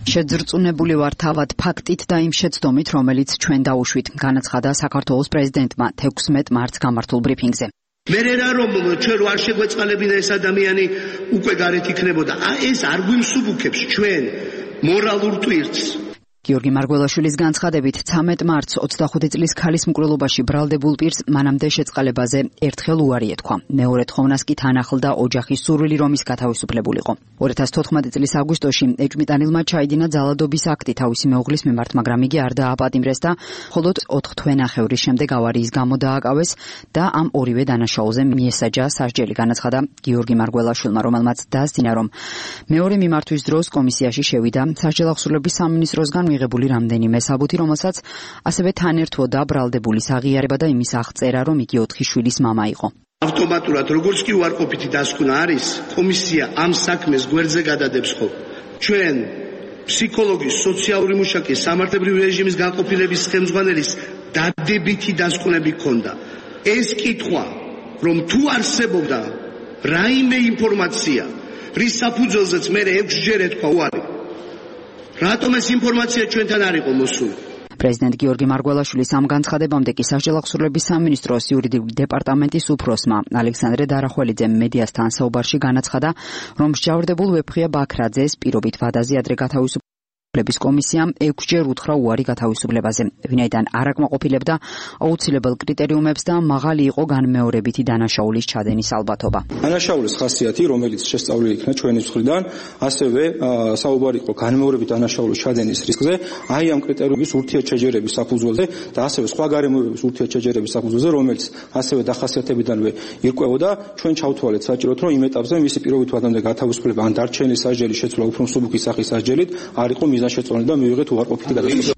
შეძრწუნებული ვარ თავად ფაქტით და იმ შეცდომით, რომელიც ჩვენ დაუშვით, განაცხადა საქართველოს პრეზიდენტმა 16 მარტს გამართულ ბრიფინგზე. მე რომ ჩვენ არ შეგვეწყალებინა ეს ადამიანი უკვე გარეთ იქნებოდა. ეს არ გვიმსუბუქებს ჩვენ მორალურ ტვირთს. გიორგი მარგველაშვილის განცხადებით 13 მარტს 25 წლის ქალის მკვლელობაში ბრალდებულ პირს მანამდე შეწყალებაზე ერთხელ უარი ეთქვა. მეორე თხოვნას კი თან ახლდა ოჯახის სურვილი, რომ ის გათავისუფლებულიყო. 2014 წლის აგვისტოში ეჭვმიტანილმა ჩაიდინა ძალადობის აქტი თავისი მეუღლის მიმართ, მაგრამ იგი არ დააპატიმრეს და მხოლოდ 4 თვენახევრის შემდეგ ავარიის გამო დააკავეს და ამ ორივე დანაშაულზე მიესაჯა სასჯელი, განაცხადა გიორგი მარგველაშვილმა, რომელმაც დაასწინა, რომ მეორე მიმართვის დროს კომისიაში შევიდა სასჯელახსოვრების სამინისტროსგან მიღებული რამდენიმე საბუთი, რომელსაც ასევე თან ერთვოდა ბრალდებულის აღიარება და იმის აღწერა, რომ იგი 4 შვილის მამა იყო. ავტომატურად როგორც კი უარყოფითი დასკვნა არის, კომისია ამ საქმეს გვერდზე გადადებს ხო. ჩვენ ფსიქოლოგის, სოციალური მუშაკის, სამართლებრივი რეჟიმის განყოფილების ხელმძღვანელის დადებითი დასკვნები ჰქონდა. ეს კითხვა, რომ თუ არსებობდა რაიმე ინფორმაცია, რის საფუძველზეც მე 6-ჯერ ეთქვა უარი. რატომ ეს ინფორმაცია ჩვენთან არ იყო მოსული? პრეზიდენტ გიორგი მარგველაშვილის ამ განცხადებამდე კი სასჯელახსოვრების სამინისტროს იურიდიული დეპარტამენტის უფროსმა ალექსანდრე დარახველიძემ მედიასთან საუბარში განაცხადა, რომ მსჯავრდებულ ვეფხია ბაქრაძეს პირობით ვადაზე ადრე გათავისუფლების კომისიამ 6-ჯერ უთხრა უარი გათავისუფლებაზე, ვინაიდან არ აკმაყოფილებდა აუცილებელ კრიტერიუმებს და მაღალი იყო განმეორებითი დანაშაულის ჩადენის ალბათობა. დანაშაულის ხასიათი, რომელიც შესწავლილი იქნა ჩვენი მხრიდან, ასევე საუბარი იყო განმეორებით დანაშაულის ჩადენის რისკზე, აი ამ კრიტერიუმის ურთიერთშეჯერების საფუძველზე და ასევე სხვა გარემოებების ურთიერთშეჯერების საფუძველზე, რომელიც ასევე დახასიათებიდანვე ირკვევოდა, ჩვენ ჩავთვალეთ საჭიროდ, რომ იმ ეტაპზე მისი პირობით ვადამდე გათავისუფლება ან დარჩენილი სასჯელის შეცვლა უფრო მსუბუქი სახის სასჯელით არ იყო მიზანშეწონილი და მივიღეთ უარყოფითი გადაწყვეტილება.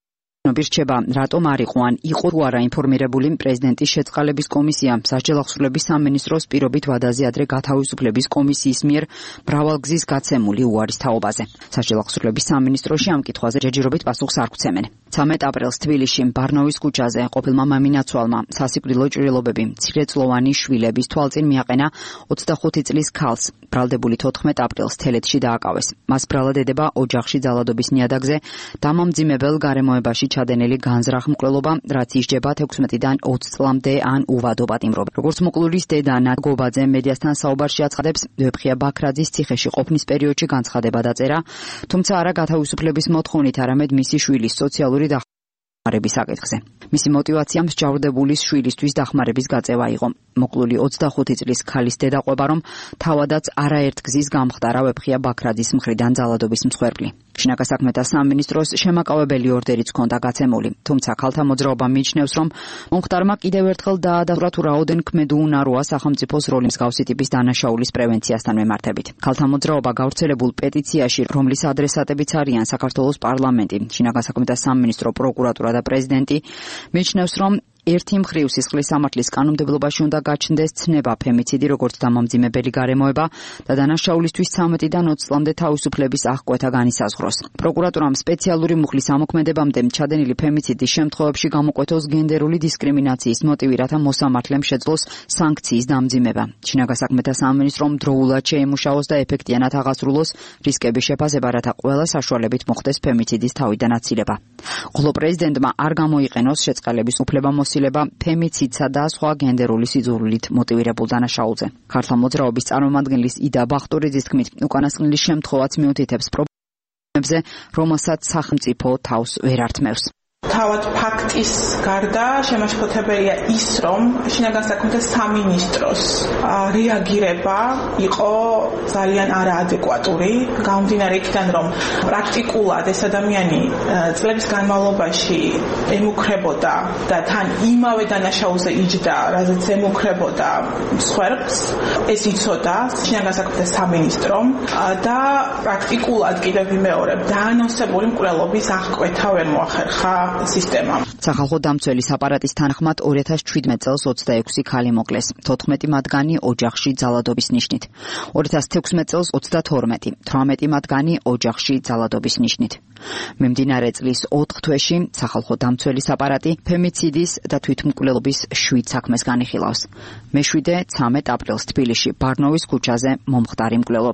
რჩება, რატომ არ იყო ან იყო თუ არა ინფორმირებული პრეზიდენტის შეწყალების კომისია სასჯელახსოვრების სამინისტროს პირობით ვადაზე ადრე გათავისუფლების კომისიის მიერ მრავალგზის გაცემული უარის თაობაზე. სასჯელახსოვრების სამინისტროში ამ კითხვაზე ჯერჯერობით პასუხს არ გვცემენ. 13 აპრილს თბილისში ბარნავის ქუჩაზე ყოფილმა მამინაცვალმა სასიკვდილო ჭრილობები მცირეწლოვანი შვილების თვალწინ მიაყენა 25 წლის ქალს. ბრალდებული 14 აპრილს თელეთში დააკავეს. მას ბრალად ედება ოჯახში ძალადობის ნიადაგზე დამამძიმებელ გარემოებაში ჩადენილი განზრახ მკვლელობა, რაც ისჯება 16-დან 20 წლამდე ან უვადო პატიმრობა. როგორც მოკლურის დედა ნაგობაძე მედიასთან საუბარში აცხადებს, ვეფხია ბაქრაძის ციხეში ყოფნის პერიოდში განცხადება დაწერა, თუმცა არა გათავისუფლების მოთხოვნით, არამედ მისი შვილის სოციალური დახმარების საკითხზე. მისი მოტივაცია მსჯავრდებულის შვილისთვის დახმარების გაწევა იყო. მოკლული 25 წლის ქალის დედაყვება, რომ თავადაც არაერთგზის გამხდარა ვეფხია ბაქრაძის მხრიდან ძალადობის მსხვერპლი. შინაგან საქმეთა სამინისტროს შემაკავებელი ორდერიც ჰქონდა გაცემული, თუმცა ქალთა მოძრაობა მიიჩნევს, რომ მომხდარმა კიდევ ერთხელ დაადასტურა თუ რაოდენ ქმედუუნაროა სახელმწიფოს როლი მსგავსი ტიპის დანაშაულის პრევენციასთან მიმართებით. ქალთა მოძრაობა გავრცელებულ პეტიციაში, რომლის ადრესატებიც არიან საქართველოს პარლამენტი, შინაგან საქმეთა სამინისტრო, პროკურატურა და პრეზიდენტი, მიიჩნევს, რომ ერთი მხრივ სისხლის სამართლის კანონმდებლობაში უნდა გაჩნდეს ცნება ფემიციდი როგორც დამამძიმებელი გარემოება და დანაშაულისთვის 13-დან 20 წლამდე თავისუფლების აღკვეთა განისაზღვროს. პროკურატურამ სპეციალური მუხლის ამოქმედებამდე ჩადენილი ფემიციდის შემთხვევებში გამოკვეთოს გენდერული დისკრიმინაციის მოტივი, რათა მოსამართლემ შეძლოს სანქციის დამძიმება. შინაგან საქმეთა სამინისტრომ დროულად შეიმუშაოს და ეფექტიანად აღასრულოს რისკების შეფასება, რათა ყველა საშუალებით მოხდეს ფემიციდის თავიდან აცილება. ხოლო პრეზიდენტმა არ გამოიყენოს შეწყალების უფლებამოსილება ფემიციდსა და სხვა გენდერული სიძულვილით მოტივირებულ დანაშაულზე. ქართლა მოძრაობის წარმომადგენლის იდა ბახტურიძის თქმით, უკანასკნელი შემთხვევაც მიუთითებს პრობლემებზე, რომელსაც სახელმწიფო თავს ვერ ართმევს. თავად ფაქტის გარდა შემაშფოთებელია ის, რომ შინაგან საქმეთა სამინისტროს რეაგირება იყო ძალიან არაადეკვატური, გამომდინარე იქიდან, რომ პრაქტიკულად ეს ადამიანი წლების განმავლობაში ემუქრებოდა და თან იმავე დანაშაულზე იჯდა, რაზეც ემუქრებოდა მსხვერპლს, ეს იცოდა შინაგან საქმეთა სამინისტრომ და პრაქტიკულად კიდევ ვიმეორებ, დაანონსებული მკვლელობის აღკვეთა ვერ მოახერხა სისტემა. სახალხო დამცველის აპარატის თანახმად 2017 წელს 26 ქალი მოკლეს, 14 მათგანი ოჯახში ძალადობის ნიშნით. 2016 წელს 32, 18 მათგანი ოჯახში ძალადობის ნიშნით. მიმდინარე წლის 4 თვეში სახალხო დამცველის აპარატი ფემიციდის და თვითმკვლელობის 7 საქმეს განიხილავს. მე-7 13 აპრილს თბილისში ბარნოვის ქუჩაზე მომხდარი მკვლელობა.